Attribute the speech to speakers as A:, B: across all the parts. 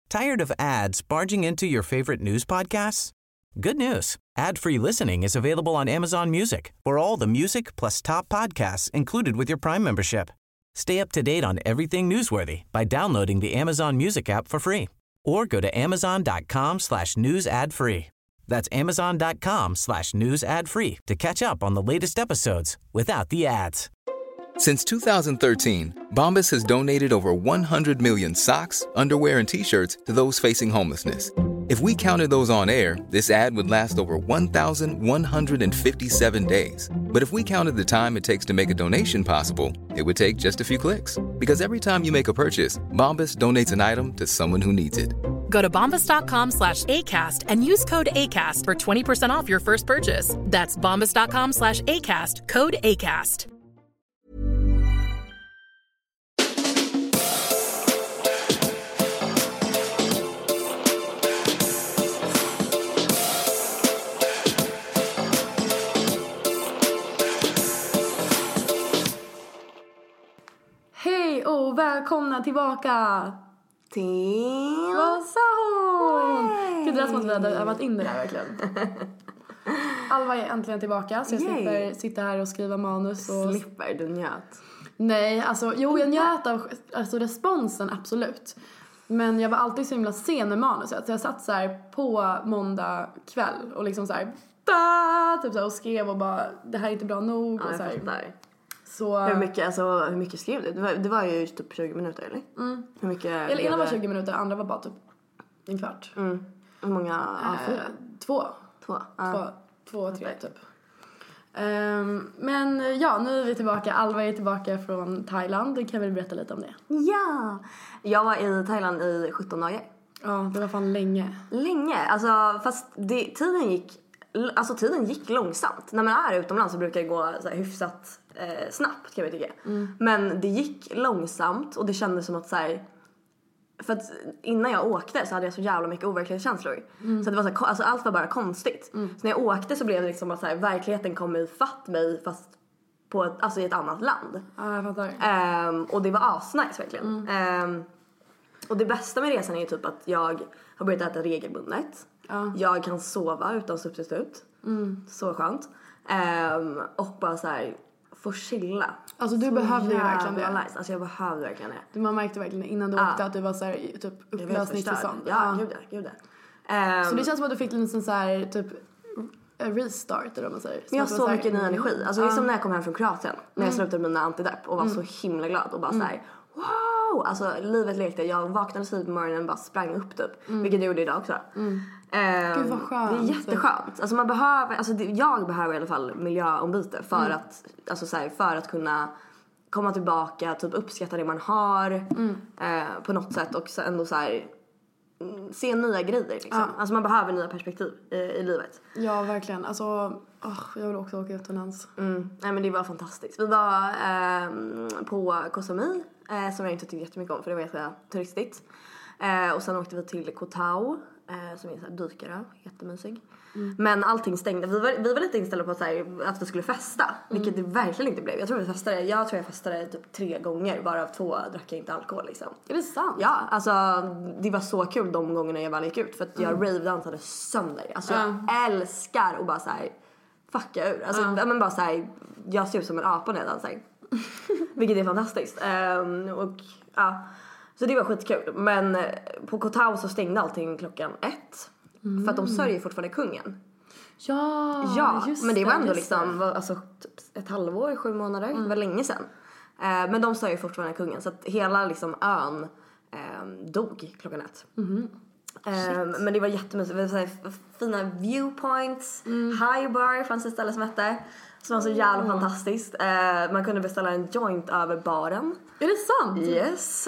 A: Tired of ads barging into your favorite news podcasts? Good news. Ad-free listening is available on Amazon Music for all the music plus top podcasts included with your Prime membership. Stay up to date on everything newsworthy by downloading the Amazon Music app for free or go to amazon.com/news ad free. That's amazon.com/news ad free to catch up on the latest episodes without the ads.
B: Since 2013, Bombas has donated over 100 million socks, underwear, and T-shirts to those facing homelessness. If we counted those on air, this ad would last over 1,157 days. But if we counted the time it takes to make a donation possible, it would take just a few clicks. Because every time you make a purchase, Bombas donates an item to someone who needs it.
C: Go to bombas.com/ACAST and use code ACAST for 20% off your first purchase. That's bombas.com/ACAST, code ACAST.
D: Hej och välkomna tillbaka till... Vad sa hon? Gud, det är som att vi hade övat in det där verkligen. Alva är äntligen tillbaka så jag slipper sitta här och skriva manus och...
E: Slipper, du njöt?
D: Nej, alltså jo, jag njöt av responsen, absolut. Men jag var alltid så himla sen med manuset. Så jag satt så här på måndag kväll och liksom så här, typ så här och skrev och bara, det här är inte bra nog.
E: Ja,
D: och så här.
E: Så... Hur mycket skrev du? Det var ju typ 20 minuter, eller?
D: Mm.
E: Hur mycket?
D: Eller ena var 20 minuter, andra var bara typ en kvart.
E: Mm. Hur många?
D: Två, tre typ. Men ja, nu är vi tillbaka. Alva är tillbaka från Thailand. Du kan väl berätta lite om det?
E: Ja! Jag var i Thailand i 17 dagar.
D: Ja, det var fan länge.
E: Alltså fast tiden gick långsamt. När man är utomlands så brukar det gå så här hyfsat snabbt, kan jag tycka. Men det gick långsamt och det kändes som att så här, för att innan jag åkte så hade jag så jävla mycket overklighetskänslor. Så det var så här, alltså allt var bara konstigt. Så när jag åkte så blev det liksom att så här, verkligheten kom ifatt mig fast på i ett annat land.
D: Ja, jag fattar.
E: Och det var asnice verkligen. Och det bästa med resan är ju typ att jag har börjat äta regelbundet. Jag kan sova utan substitut. Så skönt. Och bara så här få chilla.
D: Alltså du behövde ju verkligen det.
E: Nice. Alltså jag behövde verkligen det.
D: Man märkte verkligen innan du åkte att du var så här typ upplösningstillstånd.
E: Ja, gud det.
D: Så det känns som att du fick en så här typ restart eller vad man säger.
E: Men jag har så mycket ny energi. Alltså det är som när jag kom hem från Kroatien. När jag slutade mina antidepp och var så himla glad och bara så här, wow! Alltså livet lekte. Jag vaknade så på morgonen och bara sprang upp typ. Vilket jag gjorde idag också.
D: Gud vad skönt.
E: Det är jätteskönt. Alltså man behöver, jag behöver i alla fall miljöombyte för att, alltså så här, för att kunna komma tillbaka, typ uppskatta det man har på något sätt och så ändå så här, se nya grejer liksom. Alltså man behöver nya perspektiv i livet.
D: Ja, verkligen. Alltså, jag vill också åka utomlands.
E: Nej men det var fantastiskt. Vi var på Koh Samui som jag inte tyckte jättemycket om för det var ganska turistigt. Och sen åkte vi till Koh Tao som är en sån här dykare, jättemysig. Men allting stängde. Vi var lite inställda på att vi skulle festa, vilket det verkligen inte blev. Jag tror jag festade typ 3 gånger, varav 2 drack jag inte alkohol liksom.
D: Är det sant?
E: Ja, alltså det var så kul de gångerna jag väl gick ut för att jag rave-dansade sönder. Alltså jag älskar att bara så här fucka ur. Alltså men bara så här, jag ser ut som en apa när jag dansar. Vilket är fantastiskt. Och ja, så det var skitkul. Men på Koh Tao så stängde allting klockan 1. För att de sörjer fortfarande kungen.
D: Ja, just
E: men det var ändå
D: just
E: liksom alltså, typ ett halvår, 7 månader. Det var länge sedan. Men de sörjer fortfarande kungen. Så att hela liksom ön dog klockan 1. Men det var jättemysigt. Det var så här, fina viewpoints. High bar fanns ett ställe som hette. Som var så jävla fantastiskt. Man kunde beställa en joint över baren.
D: Är det sant?
E: Yes.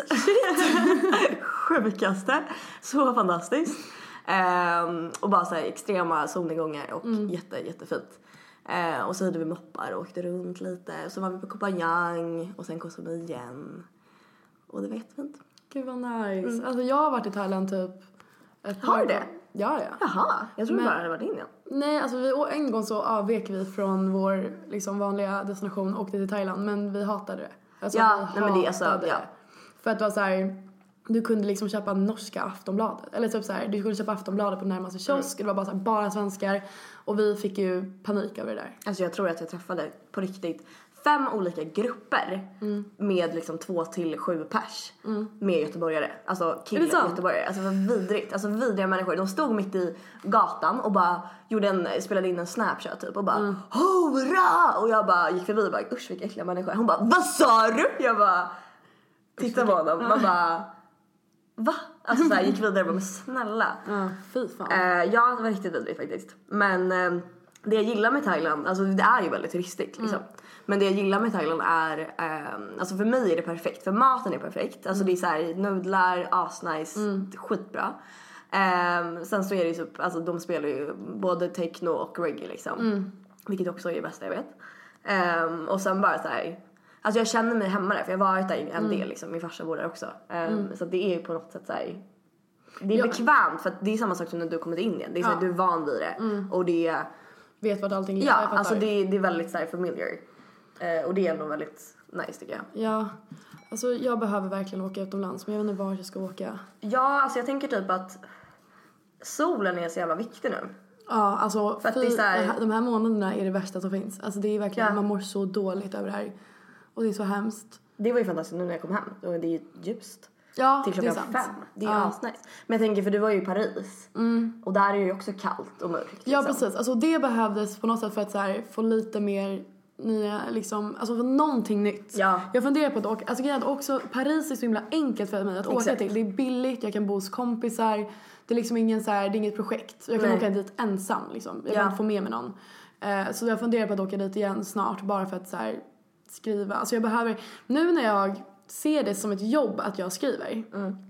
E: Sjukaste. Så fantastiskt. Och bara så här extrema solnedgångar och jättefint. Och så hade vi moppar och åkte runt lite. Och så var vi på Koh Phangan och sen Koh Samui igen. Och det var jättefint.
D: Gud vad nice. Alltså jag har varit i Thailand typ
E: Har du det?
D: Ja.
E: Jaha, jag tror bara det hade varit Indien.
D: Nej, alltså en gång så avvek vi från vår liksom vanliga destination och åkte till Thailand. Men vi hatade det. Alltså,
E: ja, nej men det är alltså, ja.
D: För att det var så här, du kunde liksom köpa norska Aftonbladet. Eller typ så här, du kunde köpa Aftonbladet på närmaste kiosk. Det var bara så här, bara svenskar. Och vi fick ju panik över det där.
E: Alltså jag tror att jag träffade på riktigt 5 olika grupper med liksom 2 till 7 pers med göteborgare. Alltså killar göteborgare. Alltså det var vidrigt. Alltså vidriga människor. De stod mitt i gatan och bara spelade in en Snapchat typ och bara hurra! Och jag bara gick förbi och bara usch vilka äckliga människor. Hon bara vad sa du? Jag bara tittade på honom. Man bara va? Alltså såhär gick vidare och bara men snälla.
D: Fy fan.
E: Ja det var riktigt vidrigt faktiskt. Men det jag gillar med Thailand, alltså det är ju väldigt turistigt liksom. Men det jag gillar med Thailand är alltså för mig är det perfekt. För maten är perfekt. Alltså det är så här nudlar, asnice, skitbra. Sen så är det ju typ, alltså de spelar ju både techno och reggae liksom. Vilket också är det bästa jag vet. Och sen bara så här, alltså jag känner mig hemma där för jag har varit där en del liksom. Min farsa bor där också. Så det är ju på något sätt så här, det är bekvämt för att det är samma sak som när du kommer till Indien. Det är så här, du är van vid det. Och det är,
D: vet vart allting är.
E: ja, alltså det är väldigt så här familiar. Och det är ändå väldigt nice tycker jag.
D: Ja, alltså jag behöver verkligen åka utomlands. Men jag vet inte var jag ska åka.
E: Ja, alltså jag tänker typ att solen är så jävla viktig nu.
D: Ja, alltså
E: för att det är så här,
D: de här månaderna är det värsta som finns. Alltså det är verkligen, man mår så dåligt över det här. Och det är så hemskt.
E: Det var ju fantastiskt nu när jag kom hem. Och det är ljust.
D: Ja,
E: till klockan 5. Det är asnice. Men jag tänker för du var ju i Paris. Och där är det ju också kallt och mörkt. Liksom.
D: Ja, precis. Alltså det behövdes på något sätt för att så här, få lite mer nya, liksom, alltså för någonting nytt.
E: Ja.
D: Jag funderar på att åka, alltså grejen är också, Paris är så himla enkelt för mig att åka till. Det är billigt, jag kan bo hos kompisar. Det är liksom ingen så här, det är inget projekt. Jag kan åka dit ensam liksom. Jag kan inte få med mig någon. Så jag funderar på att åka dit igen snart bara för att så här, skriva. Alltså jag behöver, nu när jag ser det som ett jobb att jag skriver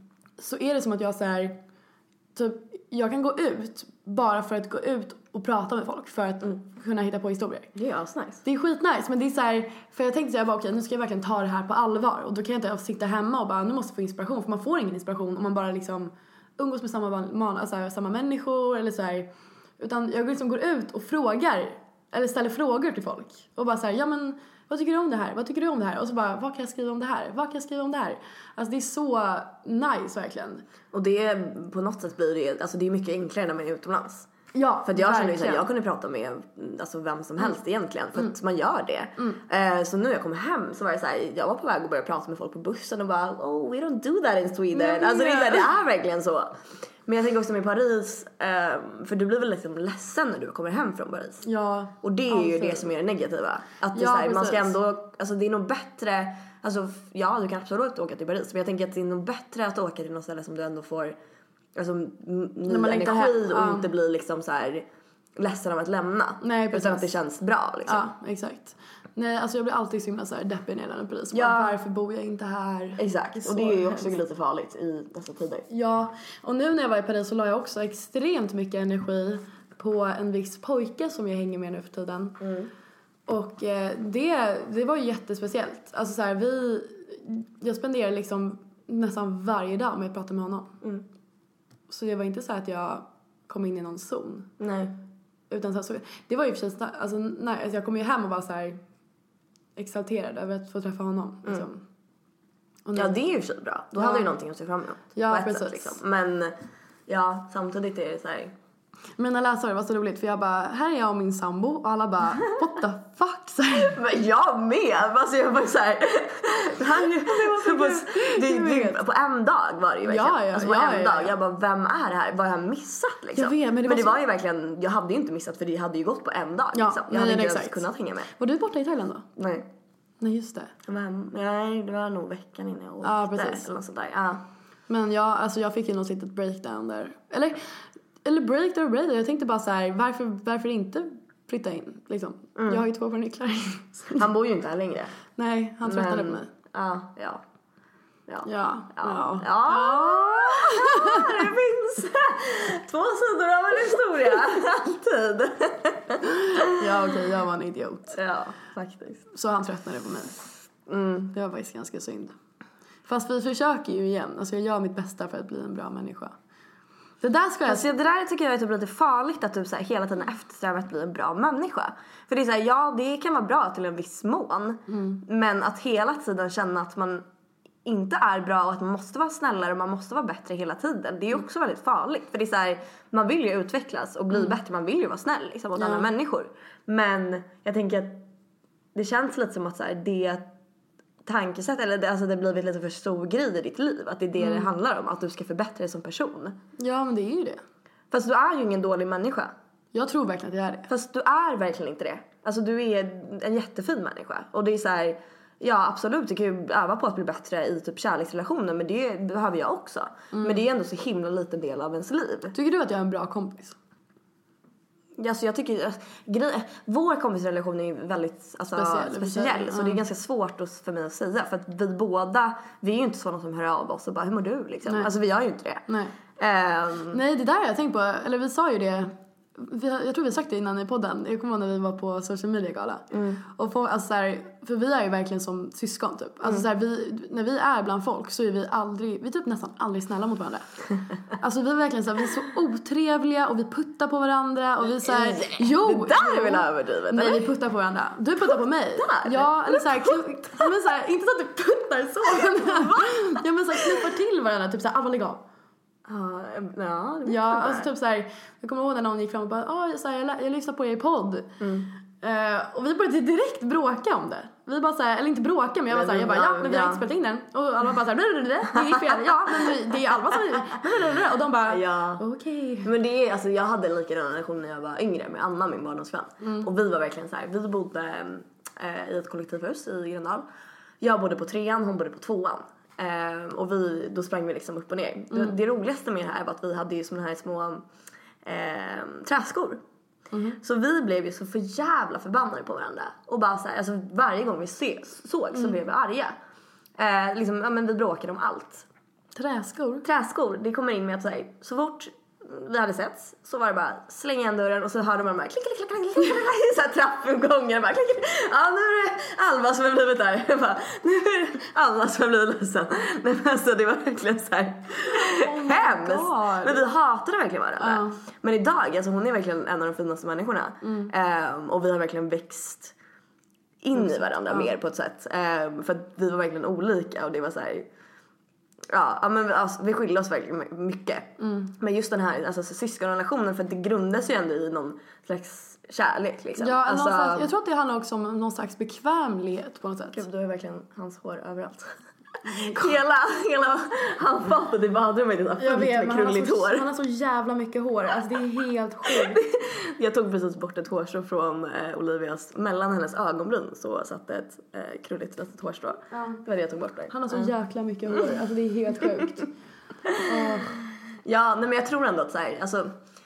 D: så är det som att jag så här, typ, jag kan gå ut bara för att gå ut och prata med folk för att kunna hitta på historier.
E: Det är asnice.
D: Det är skitnice, men det är så här, för jag tänkte så jag bara okej, nu ska jag verkligen ta det här på allvar och då kan jag inte sitta hemma och bara nu måste jag få inspiration, för man får ingen inspiration om man bara liksom umgås med samma människor eller så här, utan jag liksom går ut och frågar eller ställer frågor till folk och bara så här, ja men vad tycker du om det här? Vad tycker du om det här? Och så bara, vad kan jag skriva om det här? Vad kan jag skriva om det här? Alltså det är så nice verkligen.
E: Och det på något sätt blir det, alltså det är mycket enklare när man är utomlands.
D: Ja,
E: för att jag känner ju såhär, jag kunde prata med alltså vem som helst egentligen. För att man gör det. Så nu när jag kom hem så var det såhär, jag var på väg att börja prata med folk på bussen och bara, oh we don't do that in Sweden. Alltså det är verkligen så. Men jag tänker också med Paris, för du blir väl liksom ledsen när du kommer hem från Paris.
D: Ja.
E: Och det är ju det som är det negativa. Att det är såhär, man ska ändå, alltså det är nog bättre, alltså ja du kan absolut åka till Paris. Men jag tänker att det är nog bättre att åka till något ställe som du ändå får alltså ny energi och inte blir liksom så här ledsen av att lämna.
D: Nej, precis.
E: Utan att det känns bra liksom.
D: Ja, exakt. Nej, alltså jag blir alltid så himla så här deppig när jag lämnar Paris. Varför bor jag inte här?
E: Exakt, och det är ju också lite farligt i dessa tider.
D: Ja, och nu när jag var i Paris så la jag också extremt mycket energi på en viss pojke som jag hänger med nu för tiden. Och det var ju jättespeciellt. Alltså så här, jag spenderade liksom nästan varje dag med att prata med honom. Så det var inte så att jag kom in i någon zon.
E: Nej.
D: Utan så det var ju för sig, alltså jag kom ju hem och var så här exalterad över att få träffa honom liksom. Och
E: ja, det är ju så bra. Då hade du någonting att se fram emot.
D: Ja,
E: på ett
D: precis.
E: sätt, liksom. Men ja, samtidigt är det så här.
D: Mina läsare var så roligt för jag bara, här är jag och min sambo och alla bara, what the fuck? Så
E: men jag med! Alltså jag bara såhär på en dag var det ju verkligen.
D: Ja,
E: alltså på en dag. Jag bara, vem är det här? Vad har jag missat liksom?
D: Jag vet, men
E: det var ju verkligen, jag hade ju inte missat för det hade ju gått på en dag liksom. Jag hade inte ens kunnat hänga med.
D: Var du borta i Thailand då?
E: Nej,
D: just det.
E: Men nej, det var nog veckan innan jag åkte.
D: Ja, precis.
E: Eller något sånt där. Ja.
D: Men jag fick ju något litet breakdown där. Eller breakdown. Jag tänkte bara så här, varför inte flytta in liksom. Jag har ju 2 nycklar.
E: Han bor ju inte här längre.
D: Nej, han tröttnade på mig.
E: Ja. Det finns 2 sidor av en historia. Alltid.
D: Ja, okej, jag var en idiot.
E: Ja, faktiskt.
D: Så han tröttnade på mig. Det var faktiskt ganska synd. Fast vi försöker ju igen. Alltså jag gör mitt bästa för att bli en bra människa. Det där
E: tycker jag är typ lite farligt att typ så här hela tiden eftersträva att bli en bra människa. För det är så här, ja det kan vara bra till en viss mån. Men att hela tiden känna att man inte är bra och att man måste vara snällare och man måste vara bättre hela tiden. Det är ju också väldigt farligt. För det är så här, man vill ju utvecklas och bli bättre. Man vill ju vara snäll liksom, mot andra människor. Men jag tänker att det känns lite som att så här, det tankesätt, eller det har blivit lite för stor grej i ditt liv. Att det är det handlar om, att du ska förbättra dig som person.
D: Ja, men det är ju det.
E: Fast du är ju ingen dålig människa.
D: Jag tror verkligen att jag är det.
E: Fast du är verkligen inte det. Alltså du är en jättefin människa. Och det är så här, ja absolut, du kan ju öva på att bli bättre i typ kärleksrelationer. Men det behöver jag också. Men det är ändå så himla liten del av ens liv.
D: Tycker du att jag är en bra kompis?
E: Alltså jag tycker vår kompisrelation är ju väldigt speciell. Så det är ganska svårt för mig att säga. För att vi är ju inte sådana som hör av oss och bara, hur mår du liksom? Nej. Alltså vi gör ju inte det.
D: Nej. Nej, det där har jag tänkt på. Eller vi sa ju det. Jag tror vi sagt det innan i podden. Jag kommer ihåg när vi var på social media gala. Och alltså så här, för vi är ju verkligen som syskon typ. Alltså så här, när vi är bland folk så är vi typ nästan aldrig snälla mot varandra. Alltså vi är verkligen så här, vi är så otrevliga och vi puttar på varandra och vi så här,
E: det där är väl överdrivet?
D: Nej, vi puttar på varandra. Du puttar på mig. Ja, eller så här, men så här, inte så att du puttar så. Ja, men så här, knuffar till varandra typ så här, lägg av. Ja, alltså typ så här, jag kommer ihåg när någon gick fram och bara, så här, jag lyssnar på er i podd. Och vi började direkt bråka om det. Vi bara så här, eller inte bråka, men jag var så här, men vi har inte spelat in den. Och alla bara så här, det gick fel. Ja, men det är Alva som och de bara, okej.
E: Men det är, alltså jag hade en likadan relation när jag var yngre med Anna, min barndomsvän. Och vi var verkligen så här, vi bodde i ett kollektivhus i Gröndal. Jag bodde på 3:an, hon bodde på 2:an. Och då sprang vi liksom upp och ner. Det roligaste med det här var att vi hade ju såna här små träskor. Så vi blev ju så för jävla förbannade på varandra. Och bara så här, alltså varje gång vi såg så blev vi arga. Liksom, men vi bråkade om allt. Träskor, det kommer in med att säga, så fort vi hade sett så var det bara slänga igen dörren och så hörde man bara klick klick klick klick så här trappuppgången bara klick. Ja, nu är det Alva som har blivit där. Jag bara, nu är det Alva som har blivit ledsen. Men alltså det var verkligen så här hemskt. Men vi hatade verkligen varandra. Men idag, alltså hon är verkligen en av de finaste människorna. Och vi har verkligen växt in i varandra mer på ett sätt. För att vi var verkligen olika och det var så här. Ja, men alltså, vi skiljer oss verkligen mycket. Men just den här alltså, syskonrelationen, för att det grundas ju ändå i någon slags kärlek liksom.
D: Ja,
E: alltså,
D: jag tror att det handlar också om någon slags bekvämlighet på något sätt.
E: Gud, du har verkligen hans hår överallt. hela handfatet i badrummet är fullt med krulligt hår.
D: Han har så jävla mycket hår, alltså det är helt sjukt.
E: Jag tog precis bort ett hårstrå från Olivias, mellan hennes ögonbryn så satt ett krulligt litet hårstrå. Det var det jag tog bort där.
D: Han har så jäkla mycket hår, alltså det är helt sjukt.
E: Ja, nej, men jag tror ändå att så här, alltså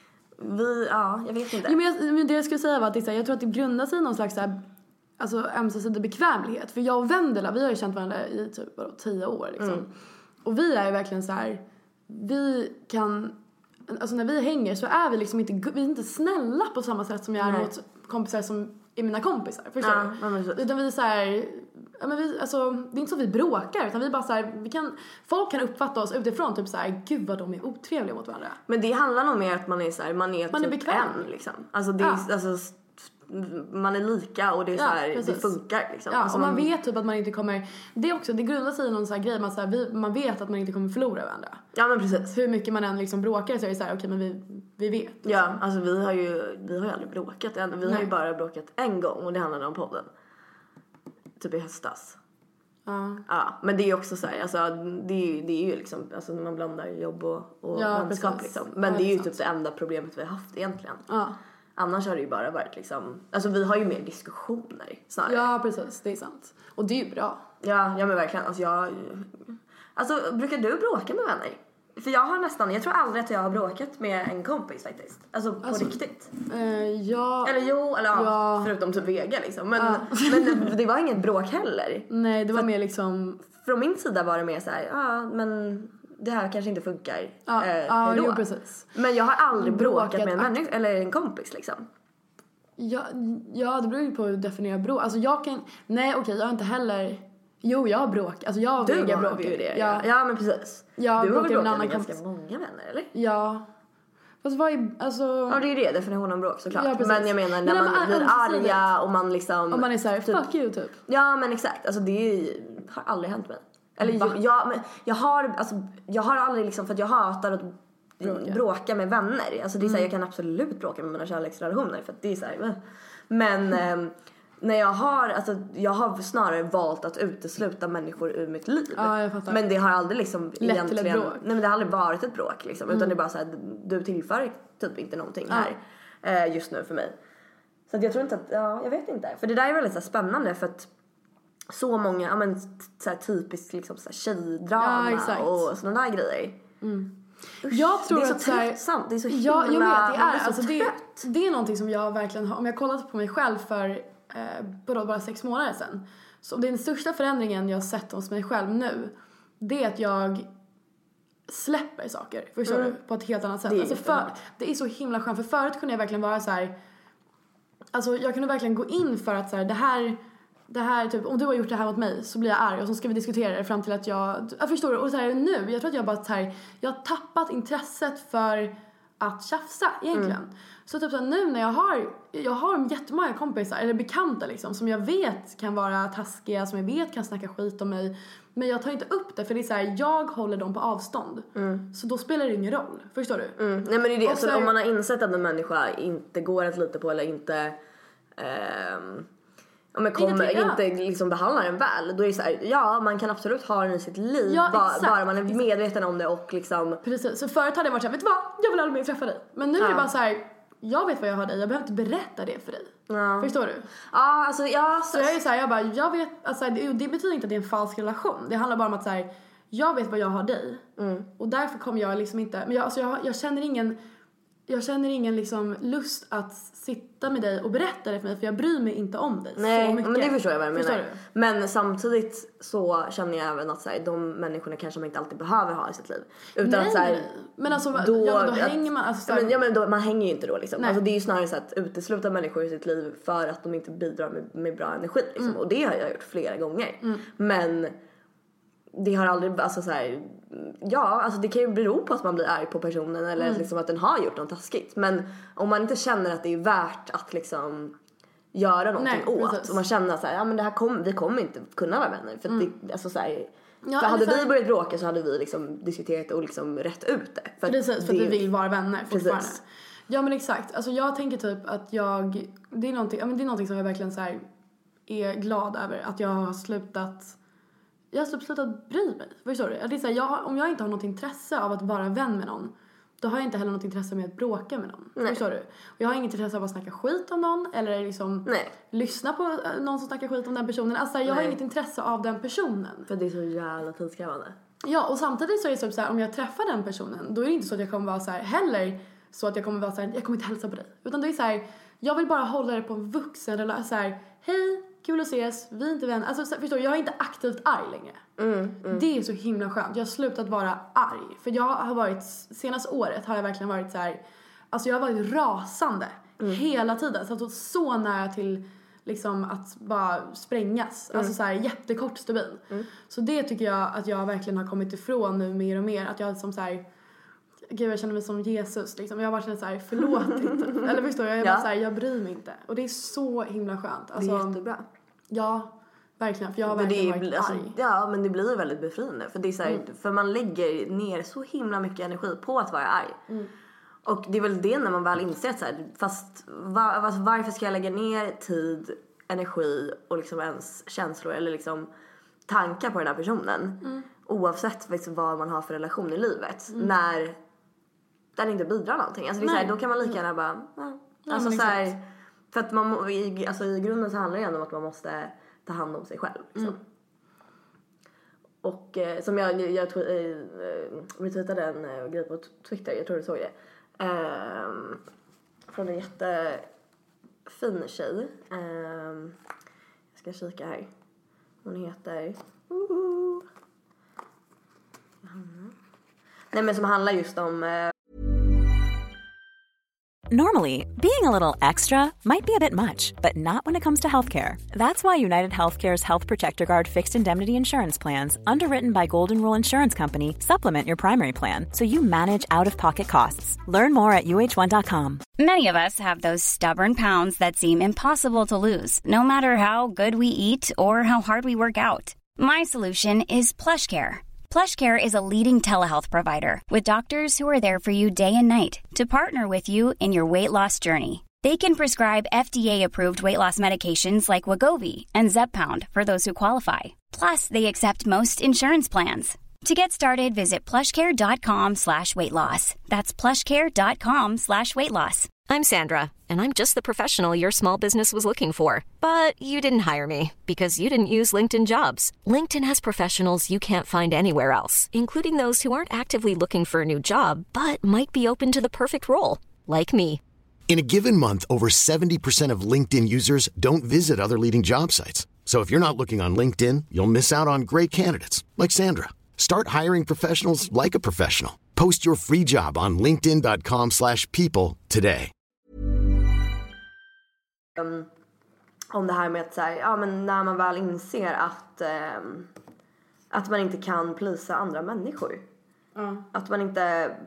E: jag vet inte.
D: Ja, men det jag skulle säga var att det, så här, jag tror att det grundar sig i någon slags så här, alltså ömsesidig bekvämlighet. För jag och Vendela, vi har ju känt varandra i typ 10 år liksom. Och vi är ju verkligen så här, vi kan, alltså när vi hänger så är vi liksom inte snälla på samma sätt som jag är mot kompisar som är mina kompisar. Förstår du? Utan vi är så här, alltså, det är inte så att vi bråkar, utan vi bara så här, folk kan uppfatta oss utifrån typ så här, gud vad de är otrevliga mot varandra.
E: Men det handlar nog mer att man är så här, man är typ
D: bekväm
E: liksom. Alltså det är, alltså man är lika och det är så här, det funkar liksom.
D: Ja,
E: alltså
D: och man vet typ att man inte kommer, det grundar sig i någon sån här grej, man vet att man inte kommer förlora varandra.
E: Ja, men precis.
D: Hur mycket man än liksom bråkar så är det så här, okej, men vi vet liksom.
E: Ja, alltså vi har ju aldrig bråkat än. Vi har ju bara bråkat en gång och det handlade om podden. Typ i höstas. Ja, men det är ju också så här, alltså det är ju liksom, alltså när man blandar jobb och vänskap liksom. Men det är ju typ det enda problemet vi har haft egentligen. Annars har det ju bara varit liksom, alltså vi har ju mer diskussioner snarare.
D: Ja, precis, det är sant. Och det är ju bra.
E: Ja, men verkligen, alltså brukar du bråka med vänner? För jag tror aldrig att jag har bråkat med en kompis faktiskt. Alltså på riktigt.
D: Ja.
E: Eller förutom typ Vega liksom. Men det var inget bråk heller.
D: Nej, det var mer liksom,
E: från min sida var det mer så här, men det här kanske inte funkar.
D: Jo, precis.
E: Men jag har aldrig bråkat med en människa eller en kompis liksom.
D: Ja, det beror ju på hur du definierar bråk. Alltså jag har inte heller. Jo, jag har bråk. Alltså jag och Vega bråkar ju det.
E: Ja, men precis.
D: Du har väl bråkat med
E: ganska många vänner, eller?
D: Ja. Fast vad är, alltså...
E: Ja, det är ju det, definitionen av bråk såklart.
D: Ja,
E: men jag menar, när man blir arga och man liksom...
D: Och man är såhär, fuck you typ.
E: Ja, men exakt. Alltså det har aldrig hänt mig. Eller jag har aldrig liksom, för att jag hatar att bråka med vänner. Alltså det är så här, jag kan absolut bråka med mina kärleksrelationer för att det är så här, men när jag har snarare valt att utesluta människor ur mitt liv.
D: Ja, jag fattar.
E: Men det har aldrig liksom
D: lett till ett bråk.
E: Nej, men det har aldrig varit ett bråk liksom, utan det är bara så här, du tillför typ inte någonting här just nu för mig. Så att jag tror inte att, jag vet inte. För det där är väldigt så här spännande för att så många, så här typiskt liksom så här tjejdrama och såna där grejer.
D: Jag tror
E: det är
D: att
E: så tröttsamt, det är så himla...
D: Ja, jag vet, det är alltså det är någonting som jag verkligen har, om jag kollat på mig själv för bara 6 månader sedan. Så den största förändringen jag har sett hos mig själv nu, det är att jag släpper saker, förstår du? På ett helt annat sätt. Det är så himla skönt, för förut kunde jag verkligen vara så här, alltså jag kunde verkligen gå in för att så här, det här typ, om du har gjort det här mot mig så blir jag arg och så ska vi diskutera det fram till att jag förstår du? Och så här, nu, jag tror att jag bara så här, jag har tappat intresset för att tjafsa egentligen. Så typ så här, nu när jag har jättemånga kompisar eller bekanta liksom, som jag vet kan vara taskiga, som jag vet kan snacka skit om mig, men jag tar inte upp det för det är så här, jag håller dem på avstånd. Så då spelar det ingen roll, förstår du? Nej
E: men det är det, så om man har insett att en människa inte går att lita på eller inte om jag inte liksom behandlar den väl, då är det så här, man kan absolut ha den i sitt liv, bara man är medveten om det och liksom... Precis,
D: så förut hade jag varit så här, vet du vad? Jag vill aldrig mer träffa dig. Men nu är det bara så här, jag vet vad jag har dig, jag behöver inte berätta det för dig. Förstår du?
E: Ja, alltså
D: så jag är så här, jag vet, alltså det betyder inte att det är en falsk relation. Det handlar bara om att så här, jag vet vad jag har dig. Och därför kommer jag liksom inte, men jag känner ingen liksom lust att sitta med dig och berätta det för mig, för jag bryr mig inte om dig.
E: Nej,
D: så mycket.
E: Men det förstår jag vad jag menar. Men samtidigt så känner jag även att så här, de människorna kanske man inte alltid behöver ha i sitt liv. Utan att så här,
D: men alltså då hänger man alltså,
E: men man hänger ju inte då liksom. Alltså det är ju snarare så att utesluta människor i sitt liv för att de inte bidrar med bra energi liksom. Och det har jag gjort flera gånger. Men det har aldrig, alltså så här, alltså det kan ju bero på att man blir arg på personen eller liksom att den har gjort något taskigt. Men om man inte känner att det är värt att liksom göra någonting åt, och man känner så här, men det här vi kommer inte kunna vara vänner för det, alltså så här, för hade vi börjat bråka så hade vi liksom diskuterat och liksom rätt ut det.
D: Precis, för att vi vill vara vänner fortfarande. Precis. Ja men exakt, alltså jag tänker typ att det är någonting som jag verkligen så här är glad över, att jag har slutat bry mig. Förstår du? Det är så här, om jag inte har något intresse av att vara vän med någon, då har jag inte heller något intresse med att bråka med någon. Förstår du? Och jag har inget intresse av att snacka skit om någon eller liksom lyssna på någon som snackar skit om den personen. Alltså jag har inget intresse av den personen.
E: För det är så jävla tidskrävande.
D: Ja, och samtidigt så är det så här, om jag träffar den personen, då är det inte så att jag kommer vara så här heller, så att jag kommer vara så här, jag kommer inte hälsa på dig. Utan det är så här, jag vill bara hålla det på en vuxen eller så här, hej, kul att ses, vi är inte vänner. Alltså förstår, jag är inte aktivt arg längre. Det är så himla skönt. Jag har slutat vara arg. För jag har varit, senaste året har jag verkligen varit så här, alltså jag har varit rasande hela tiden. Så att så nära till liksom att bara sprängas. Alltså så här jättekort stubin. Så det tycker jag att jag verkligen har kommit ifrån nu mer och mer. Att jag som så här, gud jag känner mig som Jesus liksom. Jag har varit så här, förlåt inte. Eller förstår jag, bara så här, jag bryr mig inte. Och det är så himla skönt. Alltså,
E: det är jättebra.
D: Ja, verkligen. För jag har verkligen varit arg.
E: Ja, men det blir ju väldigt befriande. För det är så här, för man lägger ner så himla mycket energi på att vara arg. Och det är väl det när man väl inser att så här, fast varför ska jag lägga ner tid, energi och liksom ens känslor eller liksom tankar på den här personen. Oavsett liksom vad man har för relation i livet. När den inte bidrar någonting. Alltså det är så här, då kan man lika gärna bara... Alltså så här, för att man, alltså i grunden så handlar det ändå om att man måste ta hand om sig själv. Liksom. Och som jag retweetade en grej på Twitter, jag tror du såg det. Från en jättefin tjej. Jag ska kika här. Hon heter... Nej, men som handlar just om...
F: Normally, being a little extra might be a bit much, but not when it comes to healthcare. That's why United Healthcare's Health Protector Guard fixed indemnity insurance plans, underwritten by Golden Rule Insurance Company, supplement your primary plan so you manage out-of-pocket costs. Learn more at UH1.com.
G: Many of us have those stubborn pounds that seem impossible to lose, no matter how good we eat or how hard we work out. My solution is PlushCare. PlushCare is a leading telehealth provider with doctors who are there for you day and night to partner with you in your weight loss journey. They can prescribe FDA-approved weight loss medications like Wegovy and Zepbound for those who qualify. Plus, they accept most insurance plans. To get started, visit plushcare.com/weightloss. That's plushcare.com/weightloss.
H: I'm Sandra, and I'm just the professional your small business was looking for. But you didn't hire me because you didn't use LinkedIn Jobs. LinkedIn has professionals you can't find anywhere else, including those who aren't actively looking for a new job, but might be open to the perfect role, like me.
I: In a given month, over 70% of LinkedIn users don't visit other leading job sites. So if you're not looking on LinkedIn, you'll miss out on great candidates, like Sandra. Start hiring professionals like a professional. Post your free job on linkedin.com/people today.
E: Om det här med att så här, ja, men när man väl inser att man inte kan plisa andra människor. Att man inte...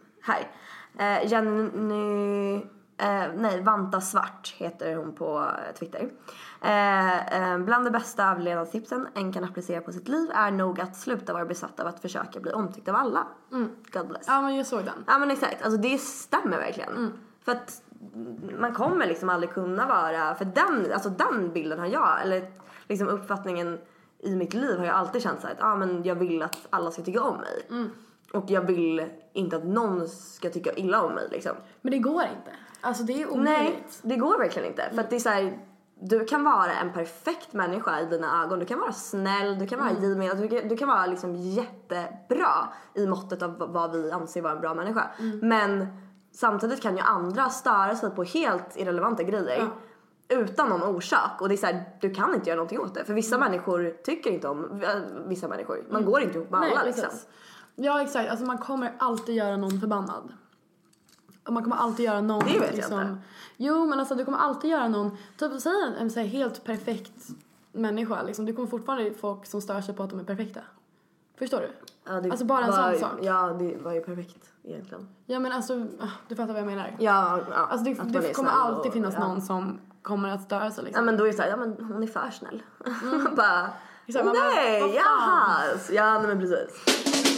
E: Jenny... Vanta Svart heter hon på Twitter. Bland de bästa överlevnadstipsen en kan applicera på sitt liv är nog att sluta vara besatt av att försöka bli omtyckt av alla. God bless.
D: Ja, men jag såg den.
E: Ja, men exakt. Alltså det stämmer verkligen. För att man kommer liksom aldrig kunna vara... För den bilden har jag, eller liksom uppfattningen i mitt liv har jag alltid känt så här att men jag vill att alla ska tycka om mig. Och jag vill inte att någon ska tycka illa om mig liksom.
D: Men det går inte. Alltså det är omöjligt.
E: Nej, det går verkligen inte. För att det är så här, du kan vara en perfekt människa i dina ögon. Du kan vara snäll, du kan vara givmild, du kan vara liksom jättebra i måttet av vad vi anser vara en bra människa. Men samtidigt kan ju andra störa sig på helt irrelevanta grejer utan någon orsak. Och det är så här, du kan inte göra någonting åt det. För vissa människor tycker inte om vissa människor. Man går inte ihop med alla liksom.
D: Ja, exakt. Alltså man kommer alltid göra någon förbannad. Och man kommer alltid göra någon...
E: Det vet
D: liksom,
E: jag inte.
D: Jo, men alltså du kommer alltid göra någon... Typ säg en så här helt perfekt människa. Liksom. Du kommer fortfarande folk som stör sig på att de är perfekta. Förstår du?
E: Ja,
D: alltså bara en sån sak.
E: Ja, det var ju perfekt egentligen.
D: Ja, men alltså... Du fattar vad jag menar.
E: Ja.
D: Alltså det kommer alltid finnas någon som kommer att störa sig liksom.
E: Ja, men då är det så här, men hon är för snäll. Bara...
D: Exakt,
E: nej, jaha. Ja, men precis.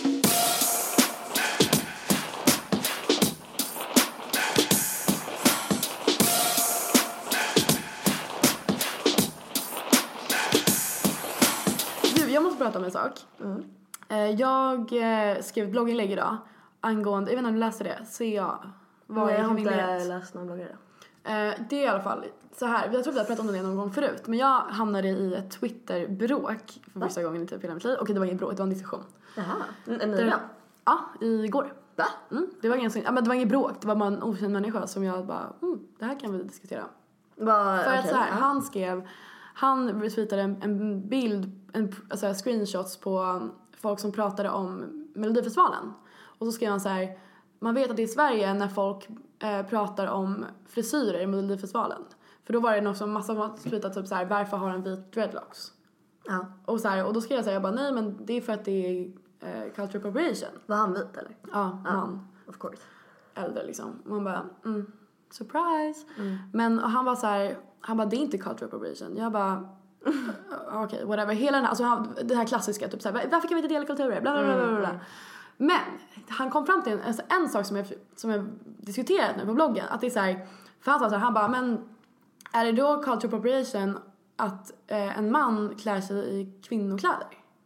D: Jag måste prata om en sak. Jag skrev ett blogginlägg idag angående, jag vet inte om du läste det.
E: Jag har inte läst någon bloggare.
D: Det är i alla fall så här. Jag tror vi har pratat om det någon gång förut. Men jag hamnade i ett Twitter-bråk för första gången i typ hela mitt liv. Okej, det var ingen bråk, det var en diskussion.
E: Jaha, en ny?
D: Ja, igår.
E: Va?
D: Det var men det var ingen bråk. Det var bara en okänd människa som jag bara, det här kan vi diskutera. För att så här, han retweetade en bild, alltså screenshots på folk som pratade om Melodifestivalen. Och så skrev han så här: man vet att det är i Sverige när folk pratar om frisyrer i Melodifestivalen. För då var det något som massa tweetat typ så här: varför har en vit dreadlocks?
E: Ja.
D: Och så här, och då skrev jag så här, jag bara nej, men det är för att det är culture appropriation.
E: Var han vit eller?
D: Ja, man.
E: Of course.
D: Äldre liksom. Och man bara surprise. Men han var så här, han bara det är inte culture appropriation. Jag bara okej, whatever. Hela den här, alltså det här klassiska typ så här, varför kan vi inte dela kulturer? Bla bla bla bla. Men han kom fram till en sak som jag diskuterat nu på bloggen, att det är så här, för han sa så här, han bara, men är det då culture appropriation att en man klär sig i kvinnokläder?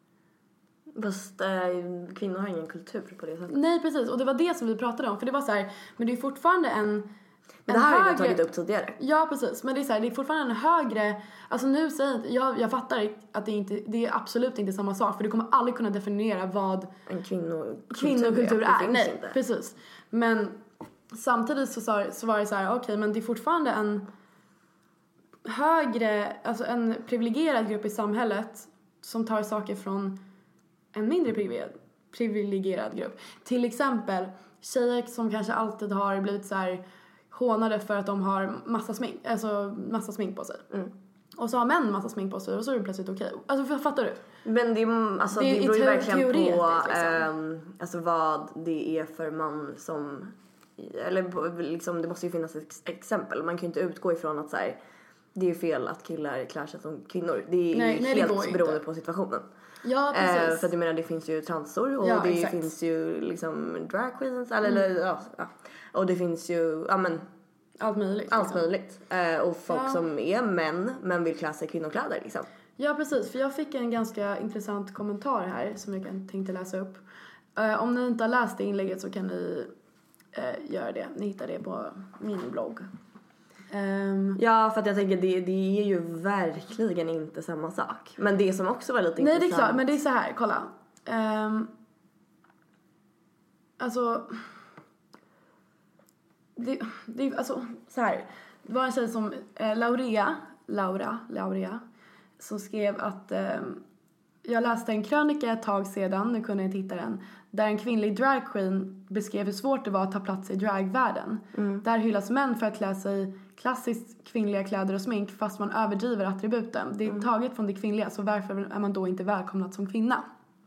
E: Fast kvinnor har ingen kultur på det sättet.
D: Nej, precis. Och det var det som vi pratade om. För det var så här, men det är fortfarande en
E: det här har vi tagit upp tidigare.
D: Ja, precis. Men det är så här, det är fortfarande en högre... Alltså nu säger jag fattar att det är absolut inte samma sak. För du kommer aldrig kunna definiera vad
E: en
D: kvinnokultur är. Nej, inte. Precis. Men samtidigt så var det så här, okej, men det är fortfarande en högre... Alltså en privilegierad grupp i samhället som tar saker från en mindre privilegierad grupp. Till exempel tjejer som kanske alltid har blivit så här hånade för att de har massa smink på sig. Och så har män massa smink på sig och så är det plötsligt okej. Alltså fattar du?
E: Men det beror ju verkligen på
D: liksom.
E: Alltså vad det är för man som, eller liksom, det måste ju finnas ett exempel. Man kan ju inte utgå ifrån att så här, det är ju fel att killar klär sig som kvinnor. Det är
D: nej,
E: helt
D: det
E: beroende på situationen.
D: Ja, precis.
E: För att jag menar, det finns ju transor och det
D: exakt.
E: finns ju liksom drag queens eller och det finns ju
D: allt möjligt.
E: Allt möjligt. Och folk som är män men vill klä sig i kvinnokläder liksom.
D: Ja, precis. För jag fick en ganska intressant kommentar här som jag tänkte läsa upp. Om ni inte har läst det inlägget så kan ni göra det. Ni hittar det på min blogg.
E: Ja, för att jag tänker det är ju verkligen inte samma sak. Men det som också var lite intressant.
D: Nej, det är klart. Men det är så här, kolla. Alltså... alltså så här. Det var en tjej som Laura som skrev att jag läste en krönika ett tag sedan, nu kunde jag inte hitta den, där en kvinnlig dragqueen beskrev hur svårt det var att ta plats i dragvärlden. Där hyllas män för att klä sig klassiskt kvinnliga kläder och smink fast man överdriver attributen. Det är taget från det kvinnliga, så varför är man då inte välkomnad som kvinna?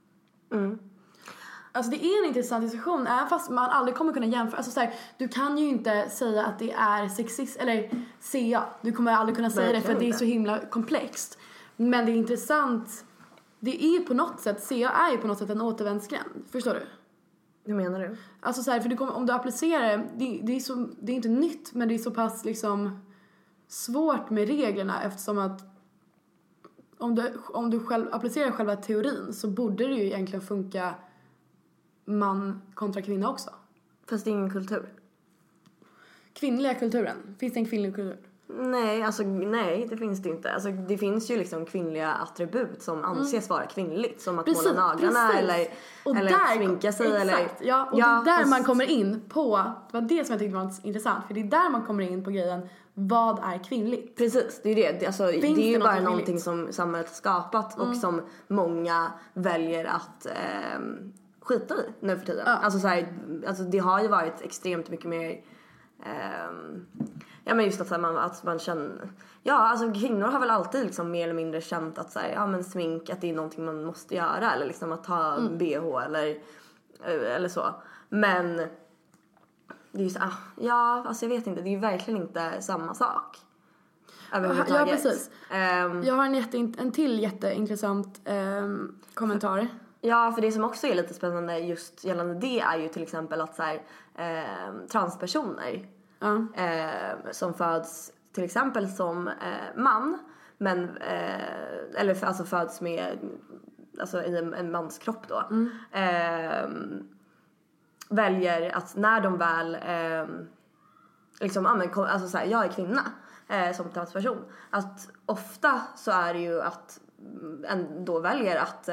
D: Alltså det är en intressant diskussion, även fast man aldrig kommer kunna jämföra. Alltså så här, du kan ju inte säga att det är sexist, eller du kommer aldrig kunna säga det för det är så himla komplext. Men det är intressant, det är på något sätt, är ju på något sätt en återvändsgränd, förstår du?
E: Hur menar du?
D: Alltså så här, för om du applicerar det är inte nytt, men det är så pass liksom svårt med reglerna, eftersom att om du själv applicerar själva teorin så borde det ju egentligen funka man kontra kvinna också.
E: Fast det är ingen kultur.
D: Kvinnliga kulturen. Finns det en kvinnlig kultur?
E: Nej, det finns det inte. Alltså, det finns ju liksom kvinnliga attribut som anses vara kvinnligt. Som att måla naglarna eller sminka sig.
D: Exakt,
E: eller,
D: och det är där man kommer in på, det var det som jag tyckte var intressant. För det är där man kommer in på grejen, vad är kvinnligt?
E: Precis, det är det. Alltså, det är ju bara någonting som samhället har skapat och som många väljer att skita i nu för tiden. Alltså, så här, alltså det har ju varit extremt mycket mer ja men just att man känner, ja alltså kvinnor har väl alltid liksom mer eller mindre känt att så här, ja men smink, att det är någonting man måste göra, eller liksom att ha BH eller så. Men det är ju så, ja alltså jag vet inte, det är ju verkligen inte samma sak.
D: Ja precis. Jag har en till jätteintressant kommentar.
E: Ja, för det som också är lite spännande just gällande det är ju till exempel att så här, transpersoner som föds till exempel som man, men eller alltså föds med alltså i en mans kropp då, väljer att när de väl liksom alltså så här, jag är kvinna som transperson, att ofta så är det ju att en då väljer att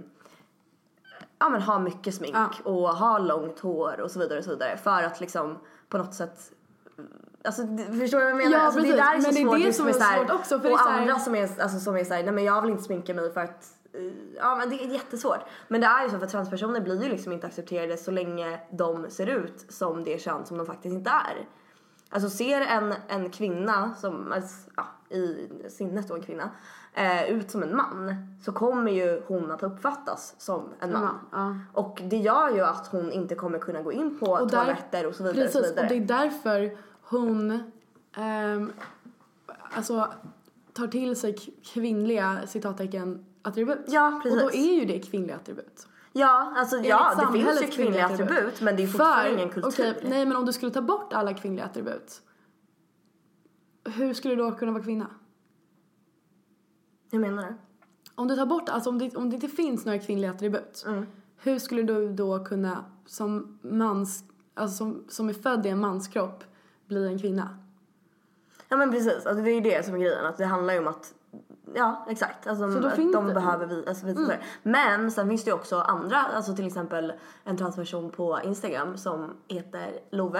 E: ha mycket smink och ha långt hår och så vidare för att liksom på något sätt, alltså förstår du vad jag menar?
D: Ja,
E: alltså, det där är så
D: men
E: svårt,
D: det är det som är svårt också, för
E: och
D: det är så här,
E: andra som är såhär, nej men jag vill inte sminka mig för att men det är jättesvårt. Men det är ju så, för transpersoner blir ju liksom inte accepterade så länge de ser ut som det kön som de faktiskt inte är. Alltså ser en kvinna som i sinnet då en kvinna ut som en man, så kommer ju hon att uppfattas som en man. Och det gör ju att hon inte kommer kunna gå in på toaletter och så vidare.
D: Precis, och det är därför hon alltså tar till sig kvinnliga citattecken attribut.
E: Ja, precis.
D: Och då är ju det kvinnliga attribut.
E: Ja, alltså det finns ju kvinnliga attribut, men det är fortfarande ingen kultur.
D: Nej, men om du skulle ta bort alla kvinnliga attribut, hur skulle du då kunna vara kvinna?
E: Hur menar du?
D: Om du tar bort, alltså om det inte finns några kvinnliga attribut, hur skulle du då kunna som mans, alltså som är född i en manskropp, bli en kvinna?
E: Ja men precis, alltså det är ju det som är grejen, att det handlar ju om att, ja exakt, alltså
D: så
E: att de behöver visa. Men sen finns det ju också andra, alltså till exempel en transperson på Instagram som heter Love.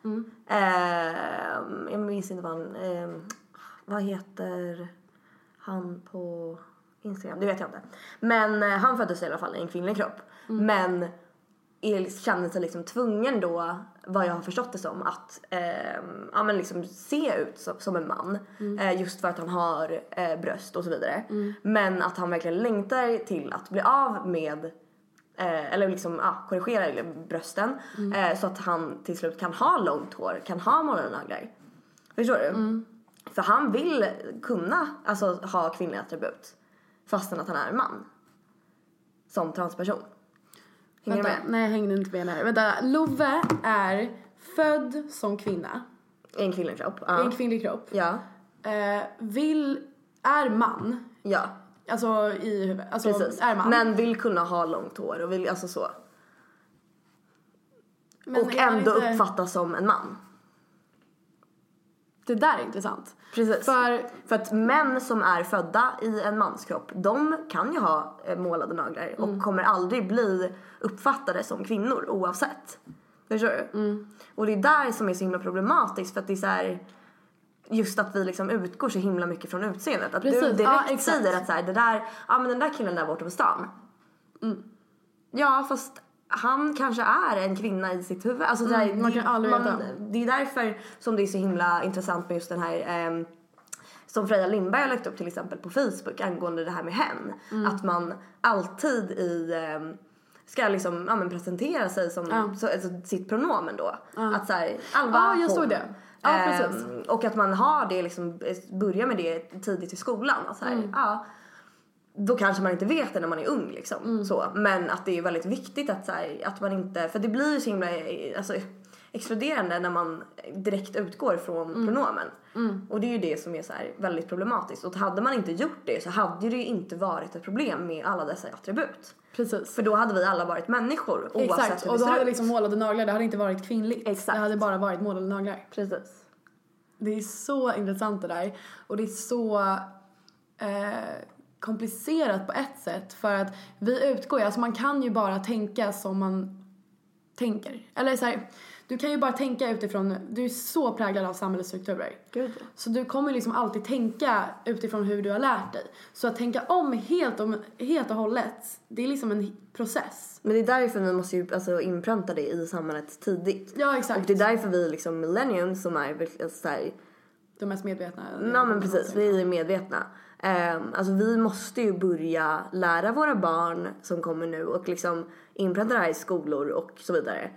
E: Jag minns inte vad heter han på Instagram, det vet jag inte. Men han föddes i alla fall i en kvinnlig kropp. Men känner sig liksom tvungen då, vad jag har förstått det som, att men liksom se ut som en man, just för att han har bröst och så vidare. Men att han verkligen längtar till att bli av med eller liksom korrigera brösten, så att han till slut kan ha långt hår, kan ha morgonnaglar. Förstår du? För han vill kunna alltså, ha kvinnliga attribut fastän att han är en man. Som transperson. Hänger
D: Vänta,
E: du med?
D: nej jag hängde inte med här. Vänta, Love är född som kvinna.
E: I en kvinnlig kropp.
D: I en kvinnlig kropp.
E: Ja.
D: Är man.
E: Ja.
D: Alltså i huvudet. Alltså
E: precis.
D: är man.
E: Men vill kunna ha långt hår och vill alltså så.
D: Men
E: och ändå
D: inte...
E: uppfattas som en man.
D: Det där är intressant.
E: Precis.
D: För
E: att män som är födda i en manskropp, de kan ju ha målade naglar och kommer aldrig bli uppfattade som kvinnor oavsett. Förstår du? Och det är där som är så himla problematiskt, för att det är så här, just att vi liksom utgår så himla mycket från utseendet. Att
D: precis.
E: Du direkt säger att så här, det där, ja men den där killen där borta på stan. Ja, fast han kanske är en kvinna i sitt huvud. Alltså det,
D: man kan aldrig veta.
E: Det är därför som det är så himla intressant med just den här som Freja Lindberg har lagt upp till exempel på Facebook angående det här med hen. Att man alltid ska liksom presentera sig som så, alltså, sitt pronomen då. Att så här, Alva,
D: jag såg det. Ja, precis.
E: Och att man har det liksom, börjar med det tidigt i skolan. Att så här, då kanske man inte vet det när man är ung liksom. Så. Men att det är väldigt viktigt att, så här, att man inte, för det blir ju så himla alltså, exkluderande när man direkt utgår från pronomen. Och det är ju det som är så här väldigt problematiskt. Och hade man inte gjort det så hade det ju inte varit ett problem med alla dessa attribut.
D: Precis.
E: För då hade vi alla varit människor oavsett
D: exakt.
E: hur
D: Och
E: vi
D: då
E: ser
D: hade
E: ut.
D: liksom målade naglar, det hade inte varit kvinnligt.
E: Exakt.
D: Det hade bara varit målade naglar.
E: Precis.
D: Det är så intressant det där. Och det är så komplicerat på ett sätt. För att vi utgår ju, alltså man kan ju bara tänka som man tänker. Eller så här, du kan ju bara tänka utifrån, du är så präglad av samhällets strukturer.
E: Gud.
D: Så du kommer liksom alltid tänka utifrån hur du har lärt dig. Så att tänka om helt och hållet, det är liksom en process.
E: Men det är därför vi måste ju alltså inpränta det i samhället tidigt.
D: Ja, exakt.
E: Och det är därför vi liksom millenniums som är så här,
D: de mest medvetna.
E: Ja men precis, vi är medvetna. Alltså vi måste ju börja lära våra barn som kommer nu och liksom inpränta det här i skolor och så vidare.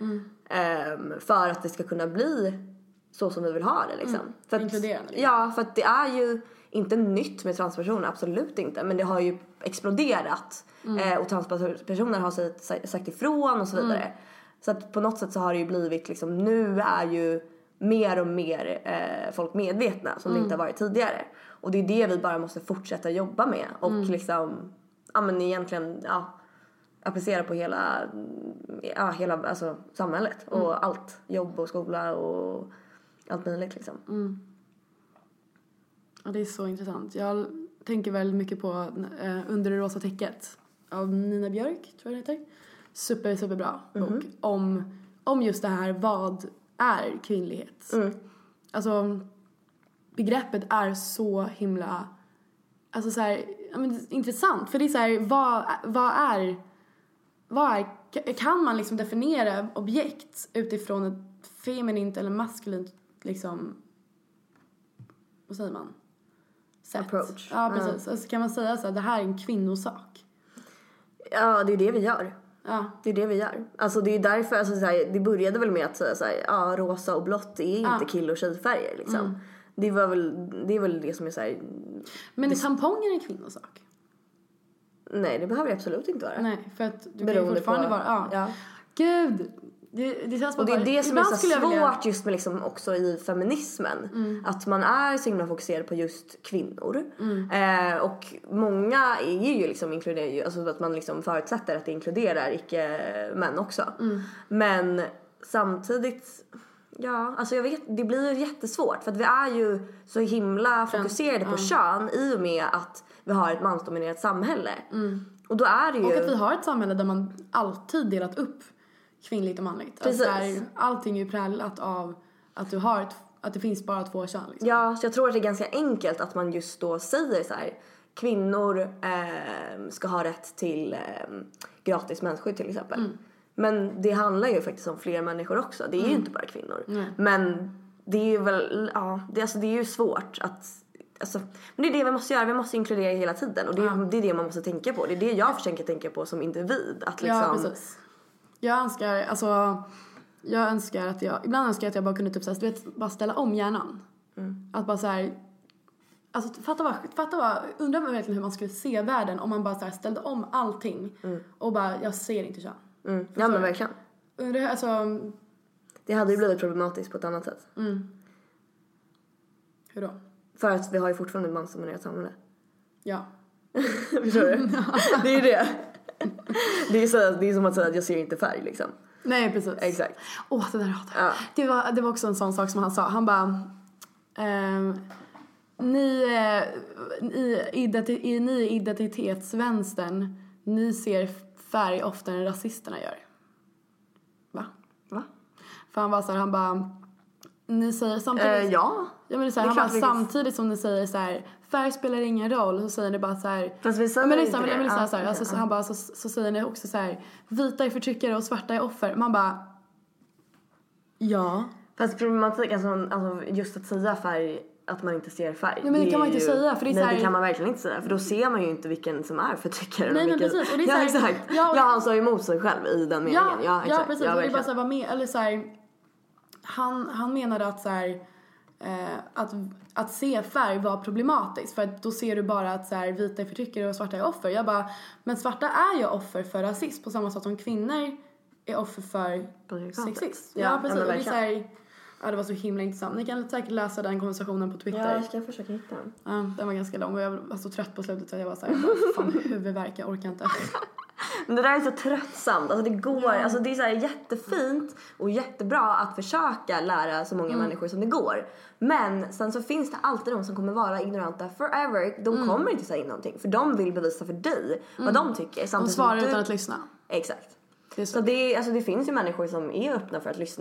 E: För att det ska kunna bli så som vi vill ha det liksom. För att,
D: inkluderande.
E: Ja, för att det är ju inte nytt med transpersoner, absolut inte. Men det har ju exploderat. Och transpersoner har sagt ifrån och så vidare. Så att på något sätt så har det ju blivit liksom, nu är ju mer och mer folk medvetna som det inte har varit tidigare. Och det är det vi bara måste fortsätta jobba med. Och liksom, ja men egentligen, applicera på hela alltså, samhället. Och allt, jobb och skola och allt möjligt liksom.
D: Ja, det är så intressant. Jag tänker väldigt mycket på Under det rosa täcket av Nina Björk, tror jag det heter. Superbra bok om just det här, vad är kvinnlighet? Alltså begreppet är så himla alltså så här, intressant, för det är så här, vad är kan man liksom definiera objekt utifrån ett feminint eller maskulint liksom, vad säger man? Sätt.
E: Approach.
D: Ja, precis. Alltså, kan man säga så här, det här är en kvinnosak?
E: Ja, det är det vi gör.
D: Ja.
E: Det är det vi gör. Alltså det är därför, alltså, så här, det började väl med att säga så här, rosa och blått är inte kill- och tjejfärger liksom. Det är väl det som är så här.
D: Men är tamponger en kvinnosak?
E: Nej, det behöver det absolut inte vara.
D: Nej, för att du
E: beroende
D: kan ju fortfarande
E: på,
D: vara
E: ja.
D: Gud, det känns
E: och det är det som är så svårt just med liksom också i feminismen. Att man är så himla fokuserad på just kvinnor. Och många är ju liksom inkluderar ju, alltså att man liksom förutsätter att det inkluderar icke-män också. Men samtidigt, ja, alltså jag vet, det blir ju jättesvårt. För att vi är ju så himla fokuserade på kön i och med att vi har ett mansdominerat samhälle. Och då är det ju...
D: Och att vi har ett samhälle där man alltid delat upp kvinnligt och manligt.
E: Precis.
D: Alltså allting är ju präglat av att du har att det finns bara två kön liksom.
E: Ja, så jag tror att det är ganska enkelt att man just då säger så här: kvinnor ska ha rätt till gratis mensskydd till exempel. Men det handlar ju faktiskt om fler människor också. Det är ju inte bara kvinnor. Men det är ju väl, det är ju svårt att, alltså, men det är det vi måste göra. Vi måste inkludera hela tiden. Och det är det man måste tänka på. Det är det jag försöker tänka på som individ. Att liksom...
D: Ja, precis. Jag önskar att jag ibland önskar att jag bara kunde typ så här, du vet, bara ställa om hjärnan. Att bara så här, Alltså fatta vad, undrar man verkligen hur man skulle se världen om man bara så här ställde om allting och bara, jag ser inte kön.
E: Ja men verkligen.
D: Alltså,
E: det hade ju blivit problematiskt på ett annat sätt.
D: Hur då?
E: För att vi har ju fortfarande ett mansdominerat samhälle.
D: Ja.
E: Förstår du? Det är det. Det är som att säga att jag ser inte färg liksom.
D: Nej, precis.
E: Exakt.
D: Det där hatar jag. Det var också en sån sak som han sa. Han bara... Ni identitetsvänstern, ni ser färg oftare än rasisterna gör. Va? För han var så här, han bara... Ni säger samtidigt...
E: Ja
D: men det är så här, han bara, samtidigt som ni säger så här, färg spelar ingen roll, så säger ni bara så här...
E: Fast vi säger inte det.
D: Alltså, han bara, så säger ni också så här, vita är förtryckare och svarta är offer. Man bara... Ja.
E: Fast problematik, alltså just att säga färg, att man inte ser färg.
D: Ja, men det kan man inte säga. För det är
E: nej,
D: så här...
E: det kan man verkligen inte säga. För då ser man ju inte vilken som är förtryckare.
D: Nej, men precis. Och det är så här,
E: exakt. Ja, han sa emot sig själv i den meningen. Ja, exakt.
D: Ja, precis. Och det är bara så här, vad med, eller så här, han menade att så här, att se färg var problematiskt. För att då ser du bara att så här, vita är förtryckare och svarta är offer. Jag bara, men svarta är ju offer för rasism på samma sätt som kvinnor är offer för sexism. Ja, precis. Och det är så här, det var så himla intressant. Ni kan säkert läsa den konversationen på Twitter.
E: Ja, jag ska försöka hitta den.
D: Ja, den var ganska lång och jag var så trött på slutet så jag var så här, fan huvudvärk, jag orkar inte.
E: Men det där är så tröttsamt. Alltså det går, alltså det är så här jättefint och jättebra att försöka lära så många människor som det går. Men sen så finns det alltid de som kommer vara ignoranta forever. De kommer inte säga in någonting, för de vill bevisa för dig vad de tycker.
D: De svarar utan att lyssna.
E: Exakt.
D: Det
E: så det finns ju människor som är öppna för att lyssna.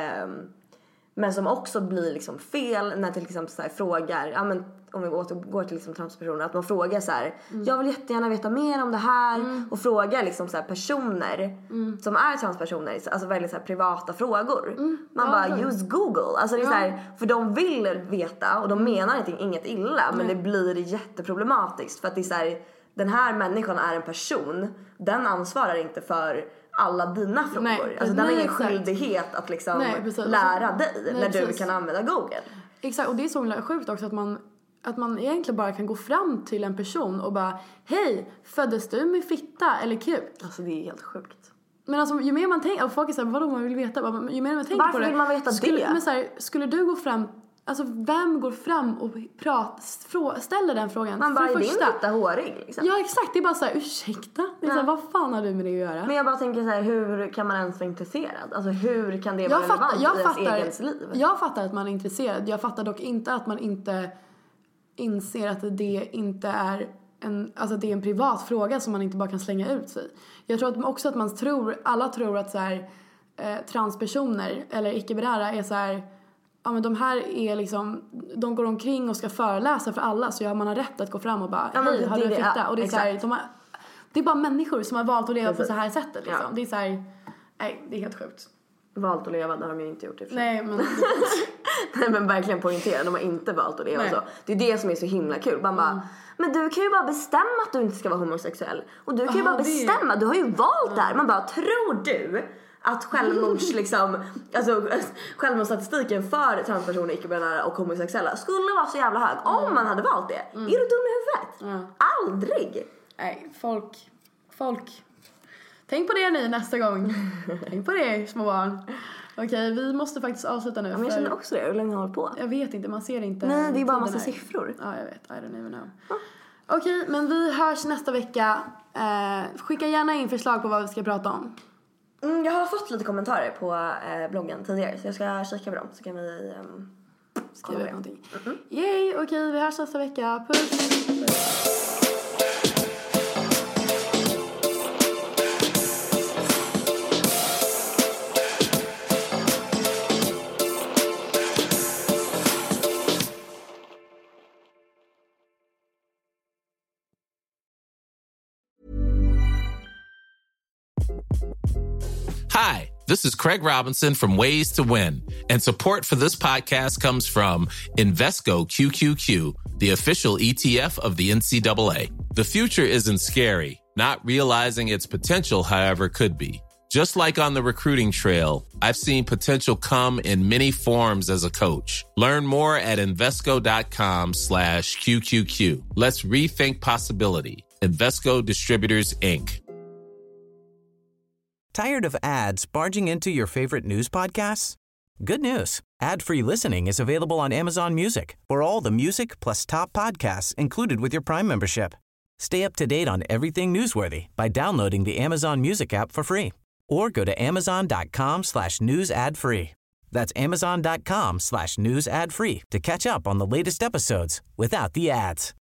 E: Men som också blir liksom fel när till exempel så här frågar, ja men om vi återgår till liksom transpersoner, att man frågar så här, jag vill jättegärna veta mer om det här och frågar liksom så här personer som är transpersoner, alltså väldigt så här privata frågor. Man bara use Google, alltså det är så här, för de vill veta och de menar inget illa, men det blir jätteproblematiskt för att det är så här, den här människan är en person, den ansvarar inte för alla dina frågor. Nej, alltså den har ingen skyldighet att liksom lära dig när du kan använda Google.
D: Exakt, och det är så sjukt också att man egentligen bara kan gå fram till en person och bara, hej, föddes du med fitta eller kuk?
E: Alltså det är helt sjukt.
D: Men alltså ju mer man tänker, och folk är såhär, vadå man vill veta? Ju mer man tänker
E: varför
D: på det.
E: Varför vill man veta det?
D: Men så här, skulle du gå fram, alltså vem går fram och ställer den frågan?
E: Man bara, är din fitta hårig liksom?
D: Ja exakt, det är bara såhär, ursäkta? Det är såhär, vad fan har du med det att göra?
E: Men jag bara tänker såhär, hur kan man ens vara intresserad? Alltså hur kan det vara relevant i ens eget liv?
D: Jag fattar att man är intresserad. Jag fattar dock inte att man inte inser att det inte är alltså det är en privat fråga som man inte bara kan slänga ut sig. Jag tror också att alla tror att så här, transpersoner eller icke-binära är så här, ja men de här är liksom, de går omkring och ska föreläsa för alla, så man har rätt att gå fram och bara, hej, har du en fitta? Och det är så här, det är bara människor som har valt att leva på så här sättet liksom. Det är så här, nej, det är helt sjukt.
E: Valt att leva, det har de ju inte gjort i och för sig.
D: Nej, men
E: nej, men verkligen poängtera, de har inte valt att leva så. Det är det som är så himla kul. Man bara, men du kan ju bara bestämma att du inte ska vara homosexuell. Och du kan ju bara bestämma, du har ju valt där. Man bara, tror du att självmordsstatistiken för transpersoner, icke-binära och homosexuella skulle vara så jävla hög om man hade valt det? Är du dum i huvudet? Aldrig!
D: Nej, folk. Tänk på det ni nästa gång. Tänk på det, små barn. Okej, vi måste faktiskt avsluta nu.
E: Ja, men jag känner också det. Hur länge har hållit på?
D: Jag vet inte, man ser inte.
E: Nej, det är bara massa siffror.
D: Ja, jag vet. I don't even know. Okej, men vi hörs nästa vecka. Skicka gärna in förslag på vad vi ska prata om.
E: Jag har fått lite kommentarer på bloggen tidigare, så jag ska kika på dem. Så kan vi
D: skriva någonting. Yay, okej, vi hörs nästa vecka. Puss!
J: Hi, this is Craig Robinson from Ways to Win, and support for this podcast comes from Invesco QQQ, the official ETF of the NCAA. The future isn't scary. Not realizing its potential, however, could be. Just like on the recruiting trail, I've seen potential come in many forms as a coach. Learn more at Invesco.com/QQQ. Let's rethink possibility. Invesco Distributors, Inc.
A: Tired of ads barging into your favorite news podcasts? Good news. Ad-free listening is available on Amazon Music for all the music plus top podcasts included with your Prime membership. Stay up to date on everything newsworthy by downloading the Amazon Music app for free or go to amazon.com/news ad free. That's amazon.com/news ad free to catch up on the latest episodes without the ads.